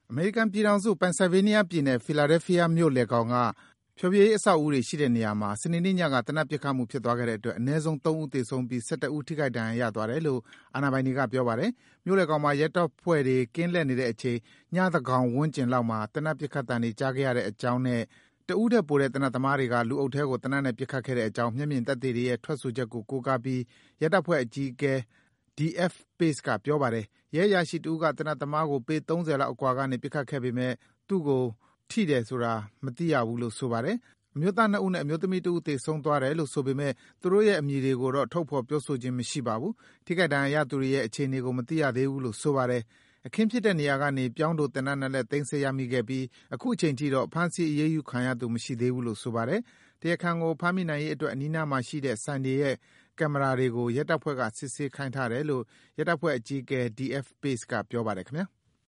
အမေရိကန်ပြည်ထောင်စု Pennsylvania ပြည်နယ် Philadelphia မြို့လယ်ခေါင်က ဖျော်ဖြေရေးအဆောက်အဦးတွေရှိတဲ့နေရာမှာ စနေနေ့ညက သေနတ်ပစ်ခတ်မှုဖြစ်သွားခဲ့တဲ့အတွက် အနည်းဆုံး ၃ ဦးသေဆုံးပြီး ၁၁ ဦး ထိခိုက်ဒဏ်ရာရသွားတယ်လို့ အာဏာပိုင်တွေက ပြောပါတယ်။ မြို့လယ်ခေါင်မှာ ရဲတပ်ဖွဲ့တွေ ကင်းလှည့်နေတဲ့အချိန် ညသန်းခေါင်ဝန်းကျင်လောက်မှာ သေနတ်ပစ်ခတ်သံတွေ ကြားခဲ့ရတဲ့အကြောင်းနဲ့ တဦးထက်ပိုတဲ့ သေနတ်သမားတွေက လူအုပ်ထဲကို သေနတ်နဲ့ ပစ်ခတ်ခဲ့တဲ့အကြောင်း မျက်မြင်သက်သေတွေရဲ့ ထွက်ဆိုချက်ကို ကိုးကားပြီး ရဲတပ်ဖွဲ့အကြီးအကဲ D.F. Pace က ပြောပါတယ်။ ရဲအရာရှိတဦးက သေနတ်သမားကို ပေ ၃၀ လောက်အကွာကနေ ပစ်ခတ်ခဲ့ပေမယ့် သူ့ကို ထိတယ်ဆိုတာ မသိရဘူးလို့ ဆိုပါတယ်။ အမျိုးသား ၂ ဦးနဲ့ အမျိုးသမီးတဦး သေဆုံးသွားတယ်လို့ ဆိုပေမယ့် သူတို့ရဲ့ အမည်တွေကိုတော့ ထုတ်ဖော် ပြောဆိုခြင်း မရှိပါဘူး။ ထိခိုက်ဒဏ်ရာရသူတွေရဲ့ အခြေအနေကို မသိရသေးဘူးလို့ ဆိုပါတယ်။ အခင်းဖြစ်တဲ့နေရာကနေ ပြောင်းတိုသေနတ် ၂ လက် သိမ်းဆည်းရမိခဲ့ပြီး အခုချိန်ထိတော့ ဖမ်းဆီး အရေးယူခံရသူ မရှိသေးဘူးလို့ ဆိုပါတယ်။ တရားခံကို ဖမ်းမိနိုင်ရေးအတွက် အနီးနားမှာရှိတဲ့ ဆိုင်တွေရဲ့ ကင်မရာတွေကို ရဲတပ်ဖွဲ့က စစ်ဆေးခိုင်းထားတယ်လို့ ရဲတပ်ဖွဲ့အကြီးအကဲ D.F. Pace က ပြောပါတယ် ခင်ဗျား။